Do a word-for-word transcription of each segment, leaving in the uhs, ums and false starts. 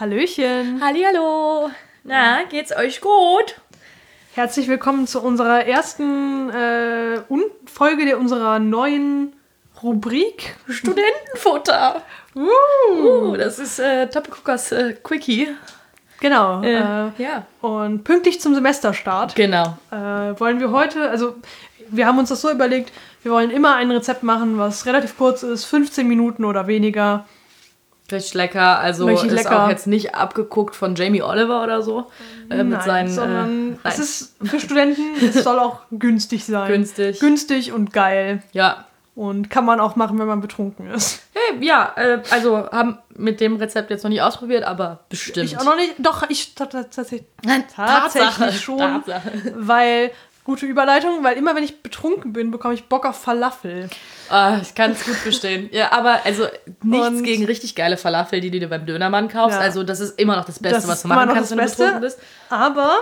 Hallöchen. Hallihallo. Na, geht's euch gut? Herzlich willkommen zu unserer ersten äh, Folge der unserer neuen Rubrik Studentenfutter. Uh, uh das ist äh, Topic-Cookers äh, Quickie. Genau. Äh, äh, ja. Und pünktlich zum Semesterstart Genau. äh, wollen wir heute, also wir haben uns das so überlegt, wir wollen immer ein Rezept machen, was relativ kurz ist, fünfzehn Minuten oder weniger. Richtig lecker, also Richtig ist lecker. auch jetzt nicht abgeguckt von Jamie Oliver oder so. Äh, mit Nein, seinen, sondern äh, es ist für Studenten, es soll auch günstig sein. Günstig. Günstig und geil. Ja. Und kann man auch machen, wenn man betrunken ist. Hey, ja, äh, also haben mit dem Rezept jetzt noch nicht ausprobiert, aber bestimmt. Ich auch noch nicht. Doch, ich tatsächlich, Tatsache. tatsächlich schon. Tatsache. Weil, gute Überleitung, weil immer wenn ich betrunken bin, bekomme ich Bock auf Falafel. Ah, ich kann es gut verstehen. Ja, aber also nichts Und gegen richtig geile Falafel, die du dir beim Dönermann kaufst. Ja. Also das ist immer noch das Beste, Das was ist du machen immer noch kannst, das wenn du Beste. betrunken bist. Aber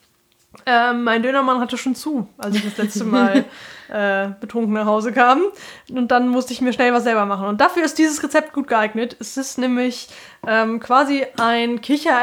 ähm, mein Dönermann hatte schon zu, als ich das letzte Mal äh, betrunken nach Hause kam. Und dann musste ich mir schnell was selber machen. Und dafür ist dieses Rezept gut geeignet. Es ist nämlich ähm, quasi ein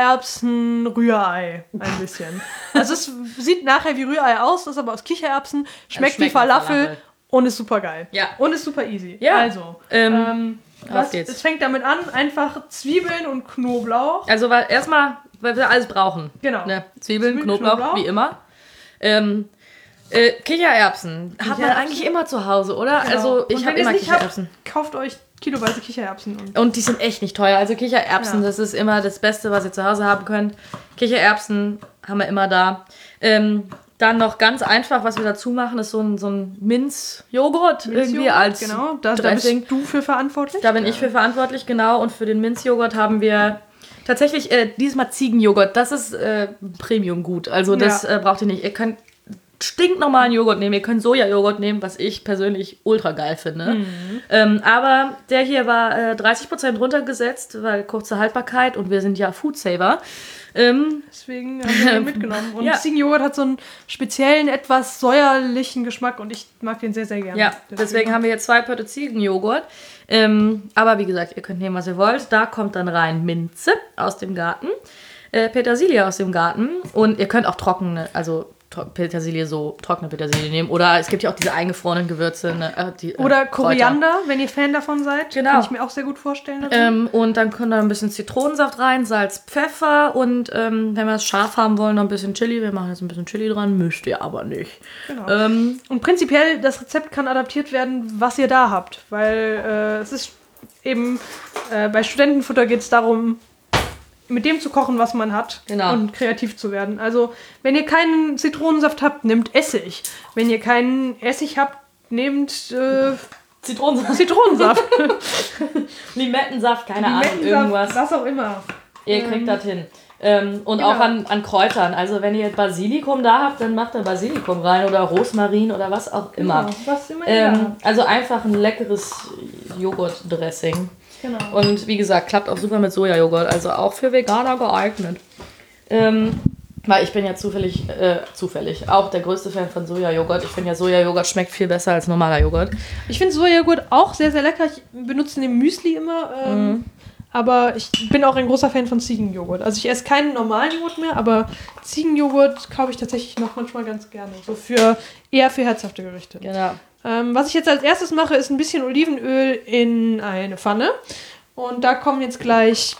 Kichererbsen-Rührei. Ein bisschen. Also es sieht nachher wie Rührei aus, ist aber aus Kichererbsen, schmeckt, schmeckt wie Falafel, Falafel. Und ist super geil. Ja. Und ist super easy. Ja. Also, Ähm, ähm, auf was, geht's. es fängt damit an, einfach Zwiebeln und Knoblauch. Also weil erstmal, weil wir alles brauchen. Genau. Ne? Zwiebeln, Zwiebeln, Knoblauch, Knoblauch. wie immer. Ähm, äh, Kichererbsen. Hat man Kichererbsen. eigentlich immer zu Hause, oder? Genau. Also ich Und habe wenn ihr immer es nicht habt, Kichererbsen. kauft euch kiloweise Kichererbsen. Und Und die sind echt nicht teuer. Also Kichererbsen, Ja. das ist immer das Beste, was ihr zu Hause haben könnt. Kichererbsen haben wir immer da. Ähm, dann noch ganz einfach, was wir dazu machen, ist so ein, so ein Minzjoghurt irgendwie Minzjoghurt, als genau, da, da Dressing. bist du für verantwortlich. Da bin ich für verantwortlich, genau. Und für den Minzjoghurt haben wir tatsächlich äh, diesmal Ziegenjoghurt. Das ist äh, Premium-Gut. Also das Ja. äh, braucht ihr nicht. Ihr könnt stinknormalen Joghurt nehmen. Ihr könnt Sojajoghurt nehmen, was ich persönlich ultra geil finde. Mhm. Ähm, aber der hier war äh, dreißig Prozent runtergesetzt, weil kurze Haltbarkeit und wir sind ja Foodsaver. Ähm, Deswegen haben wir den mitgenommen. Und Ja. Ziegenjoghurt hat so einen speziellen, etwas säuerlichen Geschmack und ich mag den sehr, sehr gerne. ja, deswegen haben wir hier zwei Pötte Ziegenjoghurt. Ähm, aber wie gesagt, ihr könnt nehmen, was ihr wollt. Da kommt dann rein Minze aus dem Garten, äh, Petersilie aus dem Garten und ihr könnt auch trockene, also tro- Petersilie, so trockene Petersilie nehmen. Oder es gibt ja auch diese eingefrorenen Gewürze. Ne, äh, die, äh, Oder Kräuter. Koriander, wenn ihr Fan davon seid. Genau. Kann ich mir auch sehr gut vorstellen. dazu. Ähm, und dann kommt da ein bisschen Zitronensaft rein, Salz, Pfeffer und ähm, wenn wir es scharf haben wollen, noch ein bisschen Chili. Wir machen jetzt ein bisschen Chili dran, müsst ihr aber nicht. Genau. Ähm, Und prinzipiell, das Rezept kann adaptiert werden, was ihr da habt. Weil äh, es ist eben, äh, bei Studentenfutter geht es darum, mit dem zu kochen, was man hat. Genau. Und kreativ zu werden. Also, wenn ihr keinen Zitronensaft habt, nehmt Essig. Wenn ihr keinen Essig habt, nehmt äh, Zitronensaft, Zitronensaft. Limettensaft, keine Ahnung, Limettensaft, irgendwas. was auch immer. Ihr kriegt das hin. Ähm, und Genau. auch an, an Kräutern. Also wenn ihr Basilikum da habt, dann macht da Basilikum rein oder Rosmarin oder was auch immer. Genau, was immer ihr da Ähm, habt. also einfach ein leckeres Joghurtdressing. Genau. Und wie gesagt, klappt auch super mit Sojajoghurt, also auch für Veganer geeignet. Ähm, weil ich bin ja zufällig, äh, zufällig auch der größte Fan von Sojajoghurt. Ich finde ja, Sojajoghurt schmeckt viel besser als normaler Joghurt. Ich finde Sojajoghurt auch sehr, sehr lecker. Ich benutze den im Müsli immer. Ähm, Mhm. Aber ich bin auch ein großer Fan von Ziegenjoghurt. Also ich esse keinen normalen Joghurt mehr, aber Ziegenjoghurt kaufe ich tatsächlich noch manchmal ganz gerne. So für eher für herzhafte Gerichte. Genau. Ähm, was ich jetzt als erstes mache, ist ein bisschen Olivenöl in eine Pfanne. Und da kommen jetzt gleich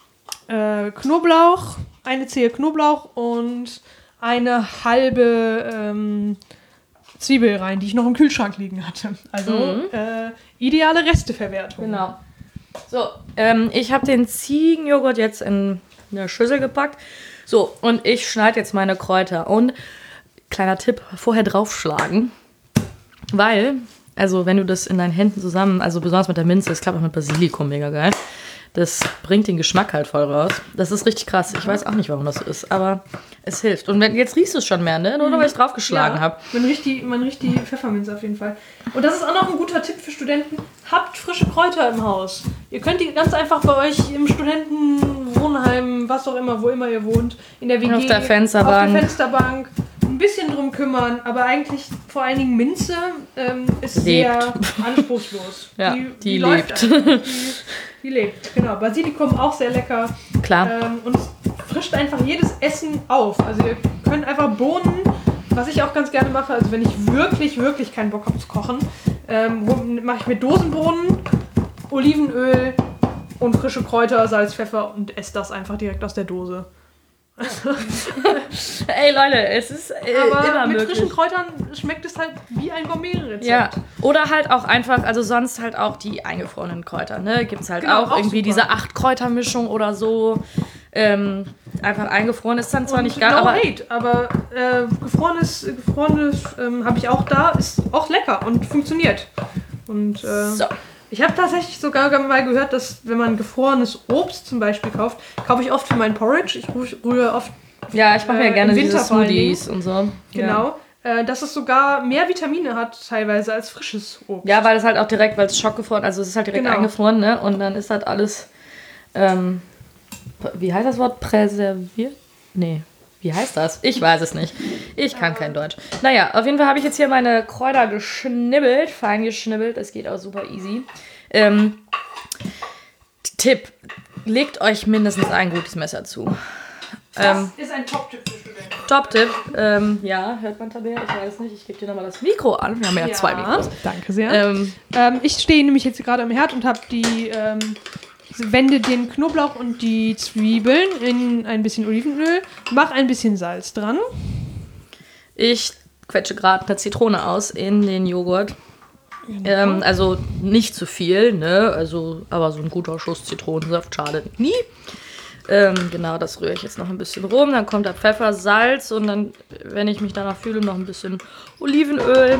äh, Knoblauch, eine Zehe Knoblauch und eine halbe ähm, Zwiebel rein, die ich noch im Kühlschrank liegen hatte. Also Mhm. äh, ideale Resteverwertung. Genau. So, ähm, ich habe den Ziegenjoghurt jetzt in eine Schüssel gepackt. So, und ich schneide jetzt meine Kräuter. Und kleiner Tipp, vorher draufschlagen. Weil, also wenn du das in deinen Händen zusammen, also besonders mit der Minze, das klappt auch mit Basilikum mega geil. Das bringt den Geschmack halt voll raus. Das ist richtig krass. Ich weiß auch nicht, warum das so ist, aber es hilft. Und wenn, jetzt riechst du es schon mehr, ne? Nur weil ich draufgeschlagen Ja, habe. Man riecht, die, man riecht die Pfefferminze auf jeden Fall. Und das ist auch noch ein guter Tipp für Studenten. Habt frische Kräuter im Haus. Ihr könnt die ganz einfach bei euch im Studentenwohnheim, was auch immer, wo immer ihr wohnt, in der W G, Auf der Fensterbank. auf der Fensterbank ein bisschen drum kümmern, aber eigentlich vor allen Dingen Minze ähm, ist Lebt. sehr anspruchslos. Ja, die, die die lebt. läuft einfach. Die, die lebt, genau. Basilikum auch sehr lecker. Klar. Ähm, und es frischt einfach jedes Essen auf. Also ihr könnt einfach Bohnen, was ich auch ganz gerne mache, also wenn ich wirklich, wirklich keinen Bock habe zu kochen, ähm, mache ich mir Dosenbohnen, Olivenöl und frische Kräuter, Salz, Pfeffer und esse das einfach direkt aus der Dose. Ey Leute, es ist äh, Aber immer mit möglich. frischen Kräutern schmeckt es halt wie ein Gourmet-Rezept. Ja, oder halt auch einfach, also sonst halt auch die eingefrorenen Kräuter, ne? Gibt es halt Genau, auch, auch irgendwie super. diese acht Kräutermischung oder so. Ähm, einfach eingefroren ist dann zwar Und nicht geil, no aber hate, aber äh, gefrorenes, gefrorenes ähm, habe ich auch da, ist auch lecker und funktioniert. Und äh, so. ich habe tatsächlich sogar mal gehört, dass wenn man gefrorenes Obst zum Beispiel kauft, kaufe ich oft für meinen Porridge. Ich rühre- rühre oft, Ja, ich mache mir Äh, gerne im diese Winter vor allen Smoothies und so. genau, äh, dass es sogar mehr Vitamine hat teilweise als frisches Obst. Ja, weil es halt auch direkt, weil es schockgefroren, also es ist halt direkt Genau. eingefroren, ne? Und dann ist halt alles, ähm, wie heißt das Wort? Präserviert? Nee. Wie heißt das? Ich weiß es nicht. Ich kann kein Deutsch. Naja, auf jeden Fall habe ich jetzt hier meine Kräuter geschnibbelt, fein geschnibbelt. Das geht auch super easy. Ähm, Tipp: Legt euch mindestens ein gutes Messer zu. Das Ähm, ist ein Top-Tipp für Studenten. Top-Tipp. Ähm, ja, hört man Tabea? Ich weiß nicht. Ich gebe dir nochmal das Mikro an. Wir haben ja, zwei Mikros. Danke sehr. Ähm, Ähm, ich stehe nämlich jetzt gerade am Herd und habe die ähm, wende den Knoblauch und die Zwiebeln in ein bisschen Olivenöl, mach ein bisschen Salz dran. Ich quetsche gerade eine Zitrone aus in den Joghurt. Ähm, also nicht zu viel, ne? Also, aber so ein guter Schuss Zitronensaft schadet nie. Ähm, genau, das rühre ich jetzt noch ein bisschen rum. Dann kommt da Pfeffer, Salz und dann, wenn ich mich danach fühle, noch ein bisschen Olivenöl.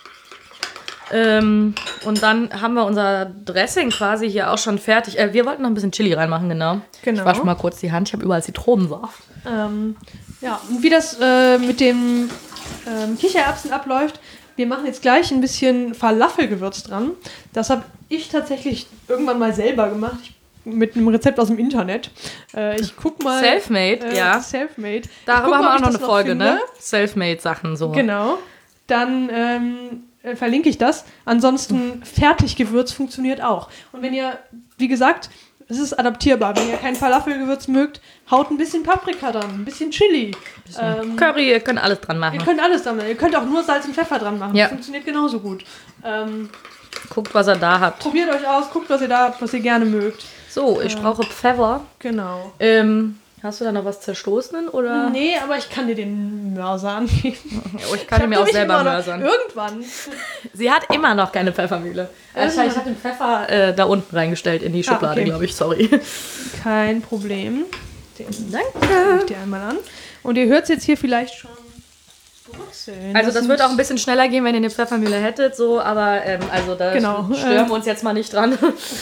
Ähm, und dann haben wir unser Dressing quasi hier auch schon fertig. Äh, wir wollten noch ein bisschen Chili reinmachen, genau. Genau. Ich wasche mal kurz die Hand. Ich habe überall Zitronensaft. Ähm, ja, und wie das äh, mit den ähm, Kichererbsen abläuft, wir machen jetzt gleich ein bisschen Falafelgewürz dran. Das habe ich tatsächlich irgendwann mal selber gemacht. Ich, mit einem Rezept aus dem Internet. Äh, ich guck mal. Selfmade, äh, ja. Selfmade. Ich Darüber guck haben mal, wir ob auch noch ich eine das Folge, finde. ne? Selfmade-Sachen so. Genau. Dann ähm, äh, verlinke ich das. Ansonsten Fertiggewürz funktioniert auch. Und wenn ihr, wie gesagt, es ist adaptierbar. Wenn ihr kein Falafelgewürz mögt, haut ein bisschen Paprika dran, ein bisschen Chili. Ähm, Curry, ihr könnt alles dran machen. ihr könnt alles dran machen. Ihr könnt auch nur Salz und Pfeffer dran machen. Ja. Das funktioniert genauso gut. Ähm, Guckt, was ihr da habt. probiert euch aus, guckt, was ihr da habt, was ihr gerne mögt. So, ich brauche Pfeffer. Genau. Ähm, hast du da noch was zerstoßen oder? Nee, aber ich kann dir den Mörser angeben. Oh, ich kann ihn mir auch nämlich selber immer noch- mörsern. Irgendwann. Sie hat immer noch keine Pfeffermühle. Äh, ich habe den Pfeffer äh, da unten reingestellt in die Schublade, Ah, okay. glaube ich. Sorry. Kein Problem. Den gucke Danke. ich dir einmal an. Und ihr hört es jetzt hier vielleicht schon brutzeln. Also das sind- wird auch ein bisschen schneller gehen, wenn ihr eine Pfeffermühle hättet, so, aber ähm, also da Genau, stören äh. wir uns jetzt mal nicht dran.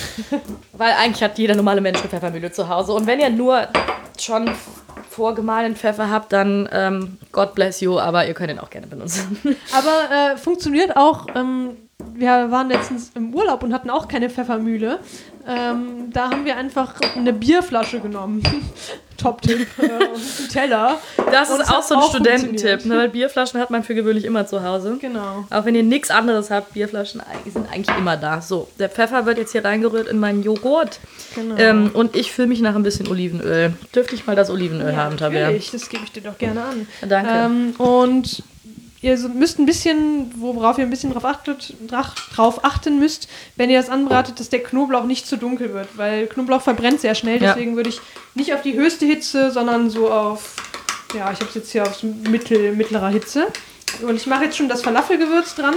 Weil eigentlich hat jeder normale Mensch eine Pfeffermühle zu Hause. Und wenn ihr nur schon vorgemahlenen Pfeffer habt, dann ähm, God bless you, aber ihr könnt ihn auch gerne benutzen. Aber äh, funktioniert auch. Ähm, wir waren letztens im Urlaub und hatten auch keine Pfeffermühle. Ähm, da haben wir einfach eine Bierflasche genommen. Top-Tipp. Äh, und einen Teller. Das Und ist es auch hat so ein auch Studententipp, funktioniert. ne? Weil Bierflaschen hat man für gewöhnlich immer zu Hause. Genau. Auch wenn ihr nichts anderes habt, Bierflaschen sind eigentlich immer da. So, der Pfeffer wird jetzt hier reingerührt in meinen Joghurt. genau. Ähm, und ich fülle mich nach ein bisschen Olivenöl. Dürfte ich mal das Olivenöl ja, haben, Tabea? natürlich, das gebe ich dir doch gerne an. Danke. Ähm, und ihr so- müsst ein bisschen, worauf ihr ein bisschen drauf, achtet, drach, drauf achten müsst, wenn ihr das anbratet, dass der Knoblauch nicht zu dunkel wird, weil Knoblauch verbrennt sehr schnell, Ja. deswegen würde ich nicht auf die höchste Hitze, sondern so auf, ja, ich habe es jetzt hier auf so mittel, mittlerer Hitze. Und ich mache jetzt schon das Falafelgewürz dran.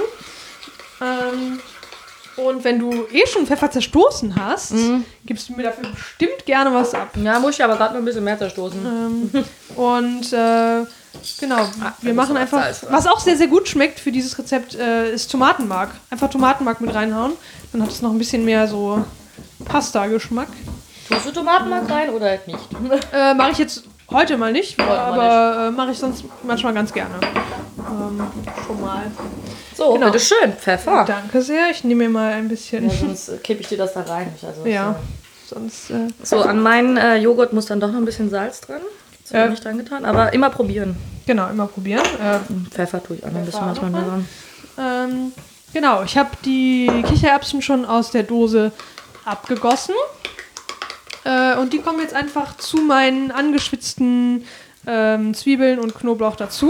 Ähm, und wenn du eh schon Pfeffer zerstoßen hast, Mhm. gibst du mir dafür bestimmt gerne was ab. Ja, muss ich aber gerade noch ein bisschen mehr zerstoßen. Ähm, und äh, genau, wir muss machen noch einfach, Salz dran. was auch sehr, sehr gut schmeckt für dieses Rezept, äh, ist Tomatenmark. Einfach Tomatenmark mit reinhauen, dann hat es noch ein bisschen mehr so Pasta-Geschmack. Tust du Tomatenmark rein oder halt nicht? Äh, mache ich jetzt heute mal nicht, mal aber äh, mache ich sonst manchmal ganz gerne. Ähm, schon mal. So, Genau. bitteschön, Pfeffer. Danke sehr, ich nehme mir mal ein bisschen. Ja, sonst äh, kippe ich dir das da rein. nicht? Also, Ja, so. sonst. Äh, So, an meinen äh, Joghurt muss dann doch noch ein bisschen Salz dran. Das habe ich Äh. nicht dran getan, aber immer probieren. Genau, immer probieren. Äh, Pfeffer tue ich auch noch ein bisschen Pfeffer manchmal auch noch dran. ähm, genau, ich habe die Kichererbsen schon aus der Dose abgegossen. Äh, und die kommen jetzt einfach zu meinen angeschwitzten ähm, Zwiebeln und Knoblauch dazu.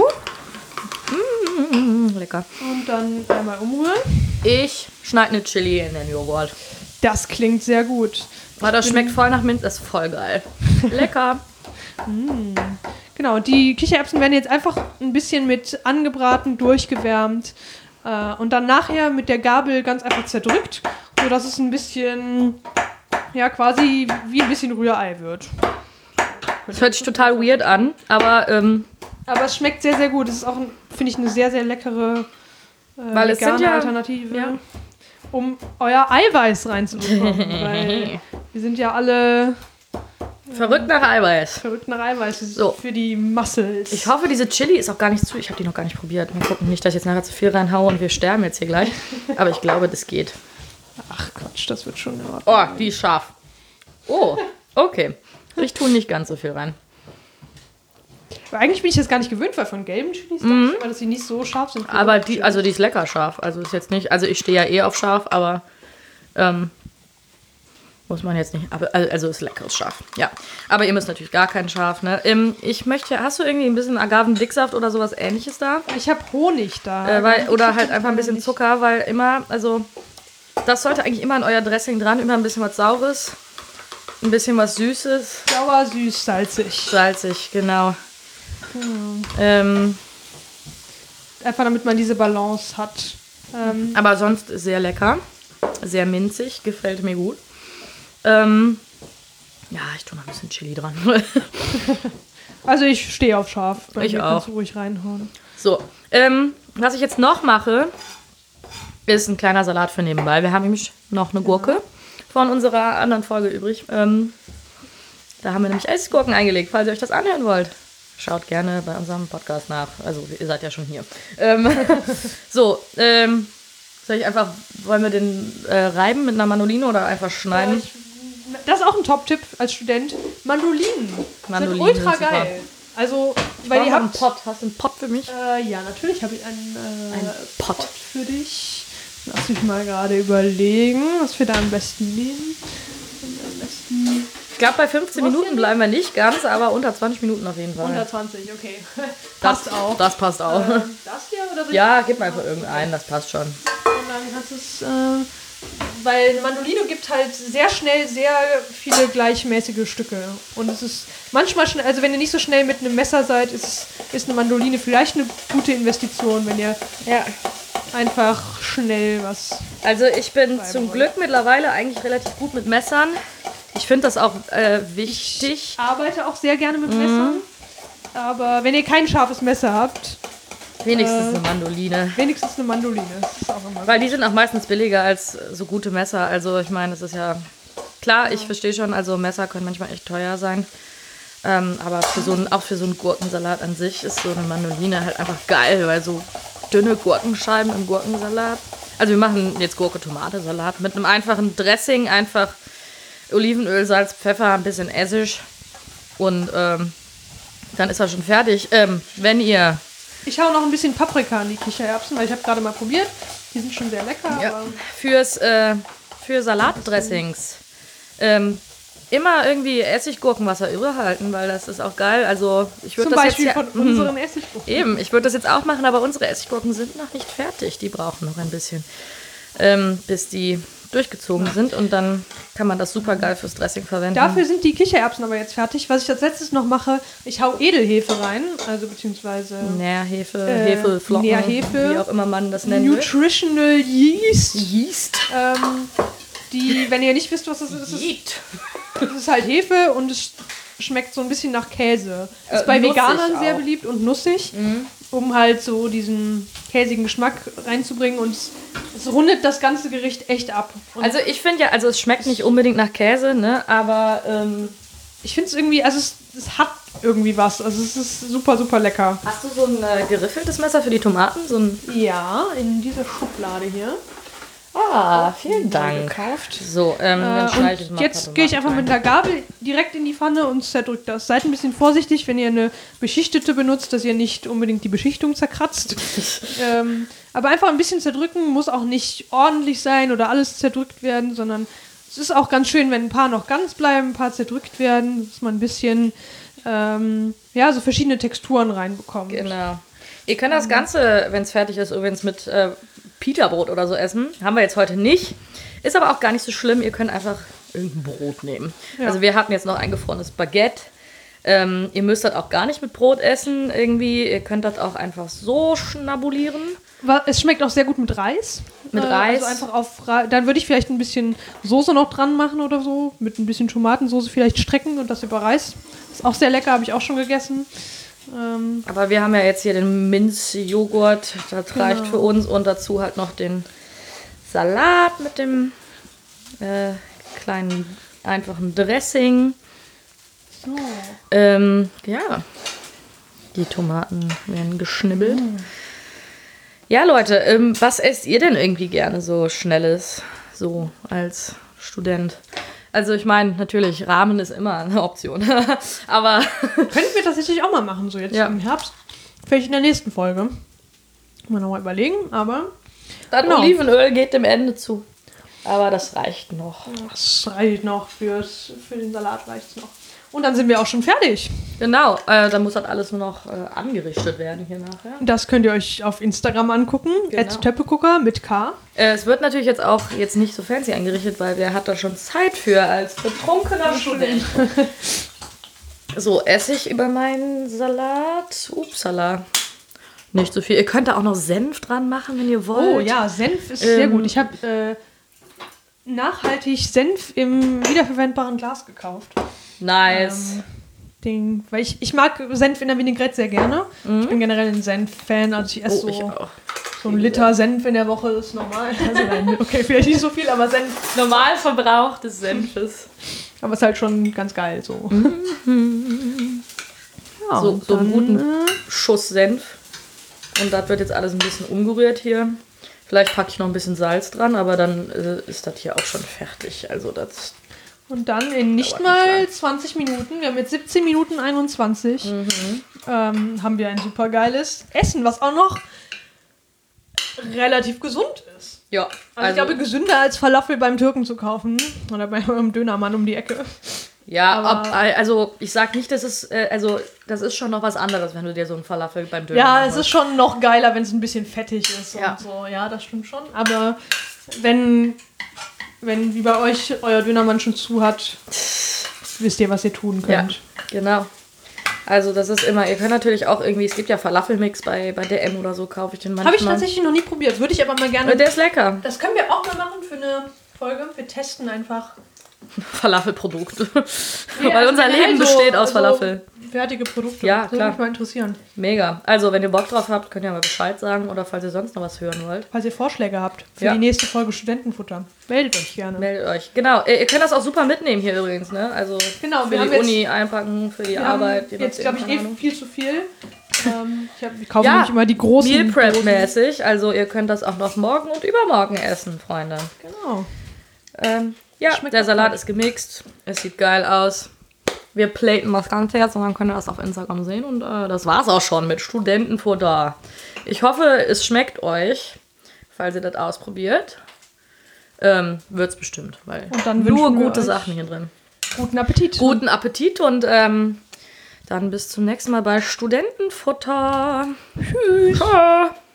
Mm, lecker. Und dann einmal umrühren. Ich schneide eine Chili in den Joghurt. Das klingt sehr gut. Aber das schmeckt voll nach Minz, das ist voll geil. Lecker. Mm. Genau, die Kichererbsen werden jetzt einfach ein bisschen mit angebraten, durchgewärmt äh, und dann nachher mit der Gabel ganz einfach zerdrückt, sodass es ein bisschen, ja, quasi wie ein bisschen Rührei wird. Das hört sich total weird an, aber ähm, Aber es schmeckt sehr, sehr gut. Es ist auch, finde ich, eine sehr, sehr leckere äh, Weil es sind ja- Alternative, ja. um euer Eiweiß reinzubekommen. Weil wir sind ja alle verrückt nach Eiweiß. verrückt nach Eiweiß. Das ist So. für die Muscles. Ich hoffe, diese Chili ist auch gar nicht zu. Ich habe die noch gar nicht probiert. Mal gucken, nicht, dass ich jetzt nachher zu viel reinhaue und wir sterben jetzt hier gleich. Aber ich glaube, das geht. Ach Quatsch, das wird schon in Ordnung. Oh, die ist scharf. Oh, okay. Ich tue nicht ganz so viel rein. Aber eigentlich bin ich das gar nicht gewöhnt, weil von gelben Chilis dachte ich immer, dass sie nicht so scharf sind. wie Aber rote die, Chilis. also die ist lecker scharf. Also ist jetzt nicht, also ich stehe ja eh auf scharf, aber ähm, muss man jetzt nicht. Aber also ist leckeres Scharf. Ja. Aber ihr müsst natürlich gar kein Scharf, ne? Ähm, ich möchte, hast du irgendwie ein bisschen Agavendicksaft oder sowas ähnliches da? Ich habe Honig da. Äh, weil, oder halt einfach ein bisschen Nicht. Zucker, weil immer, also das sollte eigentlich immer an euer Dressing dran, immer ein bisschen was Saures, ein bisschen was Süßes, Sauer, süß, salzig. salzig, genau. Ähm, Einfach damit man diese Balance hat. Ähm, aber sonst sehr lecker, sehr minzig, gefällt mir gut. Ähm, ja, ich tue noch ein bisschen Chili dran. also ich stehe auf scharf. Bei Ich mir auch. kannst du ruhig reinhauen. So, ähm, was ich jetzt noch mache, ist ein kleiner Salat für nebenbei. Wir haben nämlich noch eine Gurke von unserer anderen Folge übrig. Ähm, da haben wir nämlich Essiggurken eingelegt, falls ihr euch das anhören wollt. Schaut gerne bei unserem Podcast nach. Also, ihr seid ja schon hier. Ähm, so, ähm, soll ich einfach, wollen wir den äh, reiben mit einer Mandoline oder einfach schneiden? Ich, das ist auch ein Top-Tipp als Student. Mandolinen. Mandolinen sind ultra sind super. geil. Also, weil ihr einen habt... Pott. Hast du einen Pott für mich? Äh, ja, natürlich habe ich einen, äh, Ein Pott. für dich. Lass mich mal gerade überlegen, was wir da am besten nehmen. Am besten Ich glaube, bei fünfzehn Du hast Minuten ja bleiben wir nicht ganz, aber unter zwanzig Minuten auf jeden Fall. hundertzwanzig, okay. das, Passt auch. Das passt auch. Ähm, das hier oder so? Ja, gib mal einfach irgendeinen, das passt schon. Und dann kannst du es, äh, weil eine Mandolino gibt halt sehr schnell sehr viele gleichmäßige Stücke. Und es ist manchmal schnell, also wenn ihr nicht so schnell mit einem Messer seid, ist, ist eine Mandoline vielleicht eine gute Investition, wenn ihr Ja. einfach schnell was... Also ich bin Bleiben zum wollen. Glück mittlerweile eigentlich relativ gut mit Messern. Ich finde das auch äh, wichtig. Ich arbeite auch sehr gerne mit Messern. Aber wenn ihr kein scharfes Messer habt, Wenigstens äh, eine Mandoline. wenigstens eine Mandoline. Das ist auch immer Weil die sind auch meistens billiger als so gute Messer. Also ich meine, es ist ja... Klar, ich verstehe schon, also Messer können manchmal echt teuer sein. Ähm, aber für so einen, auch für so einen Gurkensalat an sich ist so eine Mandoline halt einfach geil, weil so dünne Gurkenscheiben im Gurkensalat. Also wir machen jetzt Gurke-Tomate-Salat mit einem einfachen Dressing, einfach Olivenöl, Salz, Pfeffer, ein bisschen Essig und ähm, dann ist er schon fertig. Ähm, wenn ihr Ich hau noch ein bisschen Paprika an die Kichererbsen, weil ich habe gerade mal probiert. Die sind schon sehr lecker. ja, Aber fürs äh, für Salatdressings ähm, immer irgendwie Essiggurkenwasser überhalten, weil das ist auch geil. Also ich würde zum das Beispiel jetzt ja, von unseren Essiggurken. eben, ich würde das jetzt auch machen, aber unsere Essiggurken sind noch nicht fertig. Die brauchen noch ein bisschen, ähm, bis die durchgezogen sind und dann kann man das super geil fürs Dressing verwenden. Dafür sind die Kichererbsen aber jetzt fertig. Was ich als letztes noch mache, ich hau Edelhefe rein, also beziehungsweise Nährhefe, Äh, Hefeflocken, Nährhefe. wie auch immer man das nennen will. Nutritional Yeast. Yeast. Ähm, die, wenn ihr nicht wisst, was das ist, ist Yeast. es ist halt Hefe und es schmeckt so ein bisschen nach Käse. Ist Äh, bei nussig Veganern sehr auch. beliebt und nussig, um halt so diesen käsigen Geschmack reinzubringen und es, es rundet das ganze Gericht echt ab. Und Also ich finde ja, also es schmeckt nicht unbedingt nach Käse, ne, aber ähm, ich finde es irgendwie, also es, es hat irgendwie was. Also es ist super, super lecker. hast du so ein äh, geriffeltes Messer für die Tomaten? So ein Ja, in dieser Schublade hier. Ah, vielen Dank. Gekauft. So, ähm, dann Äh, schneide ich und mal jetzt gehe ich einfach mit einer Gabel direkt in die Pfanne und zerdrücke das. Seid ein bisschen vorsichtig, wenn ihr eine beschichtete benutzt, dass ihr nicht unbedingt die Beschichtung zerkratzt. ähm, aber einfach ein bisschen zerdrücken, muss auch nicht ordentlich sein oder alles zerdrückt werden, sondern es ist auch ganz schön, wenn ein paar noch ganz bleiben, ein paar zerdrückt werden, dass man ein bisschen ähm, ja, so verschiedene Texturen reinbekommt. Genau. Ihr könnt das Ganze, wenn es fertig ist, übrigens mit äh, Pita-Brot oder so essen. Haben wir jetzt heute nicht. Ist aber auch gar nicht so schlimm. Ihr könnt einfach irgendein Brot nehmen. Ja. Also wir hatten jetzt noch eingefrorenes Baguette. Ähm, ihr müsst das auch gar nicht mit Brot essen irgendwie. Ihr könnt das auch einfach so schnabulieren. Es schmeckt auch sehr gut mit Reis. Mit äh, Reis. Also einfach auf Ra- Dann würde ich vielleicht ein bisschen Soße noch dran machen oder so. Mit ein bisschen Tomatensoße vielleicht strecken und das über Reis. Ist auch sehr lecker, habe ich auch schon gegessen. Ähm, Aber wir haben ja jetzt hier den Minzjoghurt. Das Genau. reicht für uns. Und dazu halt noch den Salat mit dem äh, kleinen, einfachen Dressing. so. Ähm, ja. Die Tomaten werden geschnibbelt. Mm. Ja, Leute, ähm, was esst ihr denn irgendwie gerne so Schnelles, so als Student? Also ich meine, natürlich, Ramen ist immer eine Option. Aber Könnten wir tatsächlich auch mal machen, so jetzt Ja. im Herbst. Vielleicht in der nächsten Folge. Mal nochmal überlegen, aber dann Genau. Olivenöl geht dem Ende zu. Aber das reicht noch. das reicht noch fürs, für den Salat reicht's noch. Und dann sind wir auch schon fertig. Genau, äh, dann muss das alles nur noch äh, angerichtet werden hier nachher. Das könnt ihr euch auf Instagram angucken. Genau. At Töppegucker mit K. Äh, es wird natürlich jetzt auch jetzt nicht so fancy angerichtet, weil wer hat da schon Zeit für als betrunkener Student. So, Essig über meinen Salat. Upsala. Nicht so viel. Ihr könnt da auch noch Senf dran machen, wenn ihr wollt. Oh ja, Senf ist sehr Ähm, gut. Ich habe äh, nachhaltig Senf im wiederverwendbaren Glas gekauft. Nice. Ähm, den, weil ich, ich mag Senf in der Vinaigrette sehr gerne. Ich bin generell ein Senf-Fan. Also ich esse Oh, ich so, auch. so ein Liter Senf in der Woche ist normal. Also nein, okay, vielleicht nicht so viel, aber Senf. Normalverbrauch des Senfes. Aber ist halt schon ganz geil so. Ja, So, und so einen dann, guten äh, Schuss Senf. Und das wird jetzt alles ein bisschen umgerührt hier. Vielleicht packe ich noch ein bisschen Salz dran, aber dann äh, ist das hier auch schon fertig. Also das. Und dann in nicht Dauert mal nicht zwanzig Minuten, wir haben jetzt siebzehn Minuten einundzwanzig, Mhm. ähm, haben wir ein super geiles Essen, was auch noch relativ gesund ist. Ja, Also, ich glaube, gesünder als Falafel beim Türken zu kaufen oder beim Dönermann um die Ecke. ja, aber- ob, also ich sag nicht, dass es, äh, also das ist schon noch was anderes, wenn du dir so einen Falafel beim Döner Ja, holst. es ist schon noch geiler, wenn es ein bisschen fettig ist Ja. und so. Ja, das stimmt schon. Aber wenn, wenn wie bei euch euer Dönermann schon zu hat, wisst ihr, was ihr tun Ja, könnt. genau. Also das ist immer, ihr könnt natürlich auch irgendwie, es gibt ja Falafelmix bei, bei D M oder so, kaufe ich den manchmal. Habe ich tatsächlich noch nie probiert. Würde ich aber mal gerne. Aber der ist lecker. Das können wir auch mal machen für eine Folge. Wir testen einfach. Falafelprodukt. Nee, Weil also unser generell Leben so- besteht aus so Falafel. Fertige Produkte. Ja, das würde klar. mich mal interessieren. Mega. Also, wenn ihr Bock drauf habt, könnt ihr mal Bescheid sagen oder falls ihr sonst noch was hören wollt, Falls ihr Vorschläge habt für Ja. die nächste Folge Studentenfutter, meldet euch gerne. meldet euch. Genau, ihr, ihr könnt das auch super mitnehmen hier übrigens, ne? Also Genau, für wir die haben jetzt- Uni einpacken, für die Wir Arbeit. haben je jetzt, nachdem, glaube ich, keine eh Ahnung. viel zu viel. ähm, ich, hab, ich kaufe Ja, nämlich immer die großen Meal Prep Dosen. mäßig. Also, ihr könnt das auch noch morgen und übermorgen essen, Freunde. Genau. Ähm, ja, Schmeckt der auch Salat gut. ist gemixt. Es sieht geil aus. Wir platen das Ganze jetzt und dann könnt ihr das auf Instagram sehen. Und äh, das war's auch schon mit Studentenfutter. Ich hoffe, es schmeckt euch, falls ihr das ausprobiert. Ähm, wird's bestimmt, weil Und dann nur wünschen wir gute euch Sachen hier drin. Guten Appetit. Guten Appetit und ähm, dann bis zum nächsten Mal bei Studentenfutter. Tschüss. Ciao.